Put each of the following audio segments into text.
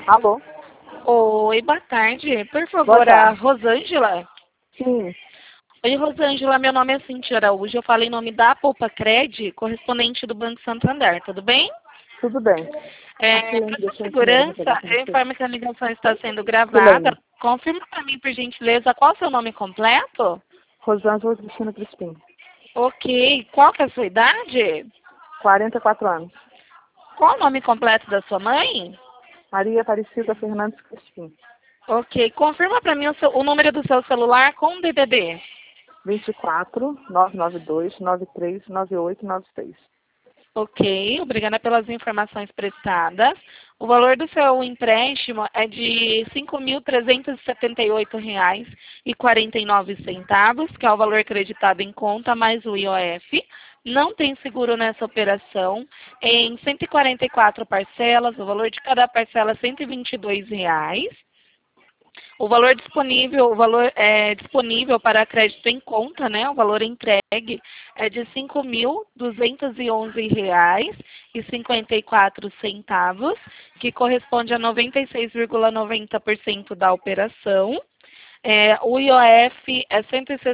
Alô? Oi, boa tarde. Por Boa favor, a tarde. Rosângela. Sim, Oi, Rosângela, meu nome é Cintia Araújo. Eu falo em nome da Poupa Cred, correspondente do Banco Santander, tudo bem? tudo bem. Aqui, Para sua deixa eu primeiro segurança, resolver com eu você. informo que a ligação está sendo gravada. Silene. Confirma para mim, por gentileza, qual é o seu nome completo? Rosângela Cristina Crispim. Ok. Qual que é a sua idade? 44 anos. Qual o nome completo da sua mãe? Maria Aparecida Fernandes Crispim. Ok. Confirma para mim o número do seu celular com DDD. 24 992 93 9896. Ok, obrigada pelas informações prestadas. O valor do seu empréstimo é de R$ 5.378,49, que é o valor acreditado em conta, mais o IOF. Não tem seguro nessa operação. Em 144 parcelas, o valor de cada parcela é R$ 122. O valor é disponível para crédito em conta, né? O valor entregue é de R$ 5.211,54, que corresponde a 96,90% da operação. O IOF é R$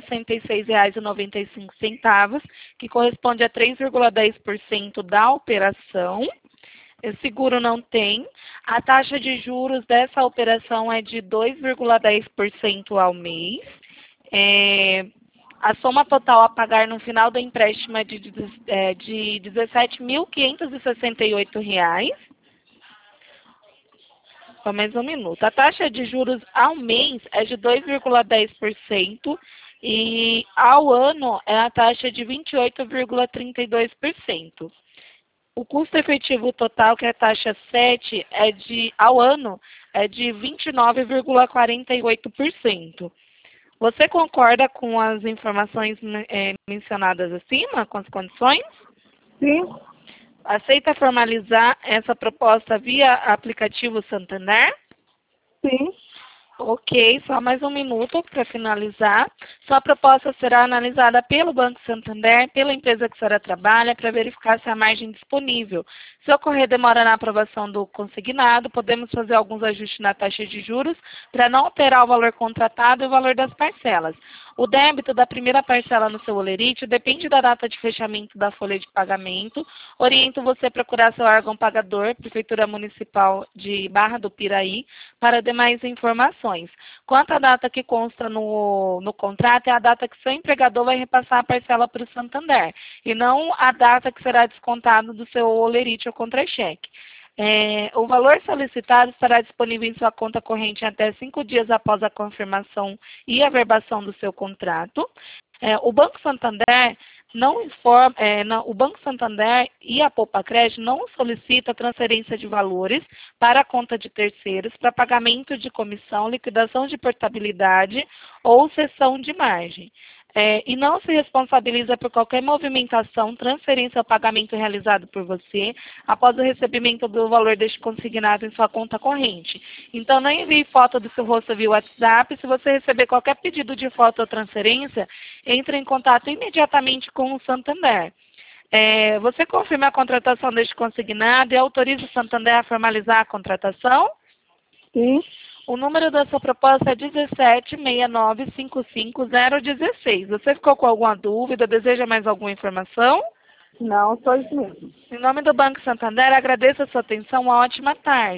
166,95, que corresponde a 3,10% da operação. Seguro não tem. A taxa de juros dessa operação é de 2,10% ao mês. A soma total a pagar no final do empréstimo é de R$ 17.568. Só mais um minuto. A taxa de juros ao mês é de 2,10% e ao ano é a taxa de 28,32%. O custo efetivo total, que é a taxa 7, ao ano, é de 29,48%. Você concorda com as informações mencionadas acima, com as condições? Sim, Aceita formalizar essa proposta via aplicativo Santander? sim. Ok, só mais um minuto para finalizar. Sua proposta será analisada pelo Banco Santander, pela empresa que a senhora trabalha, para verificar se há margem disponível. Se ocorrer demora na aprovação do consignado, podemos fazer alguns ajustes na taxa de juros para não alterar o valor contratado e o valor das parcelas. O débito da primeira parcela no seu holerite depende da data de fechamento da folha de pagamento. Oriento você a procurar seu órgão pagador, Prefeitura Municipal de Barra do Piraí, para demais informações. Quanto à data que consta no contrato, é a data que seu empregador vai repassar a parcela para o Santander, e não a data que será descontado do seu holerite ou contra-cheque. O valor solicitado estará disponível em sua conta corrente até 5 dias após a confirmação e averbação do seu contrato. O Banco Santander o Banco Santander e a Poupa Cred não solicita transferência de valores para a conta de terceiros para pagamento de comissão, liquidação de portabilidade ou cessão de margem. E não se responsabiliza por qualquer movimentação, transferência ou pagamento realizado por você após o recebimento do valor deste consignado em sua conta corrente. Então, não envie foto do seu rosto via WhatsApp. Se você receber qualquer pedido de foto ou transferência, entre em contato imediatamente com o Santander. Você confirma a contratação deste consignado e autoriza o Santander a formalizar a contratação? Sim. O número da sua proposta é 1769555016. Você ficou com alguma dúvida? Deseja mais alguma informação? Não, só isso mesmo. Em nome do Banco Santander, agradeço a sua atenção. Uma ótima tarde.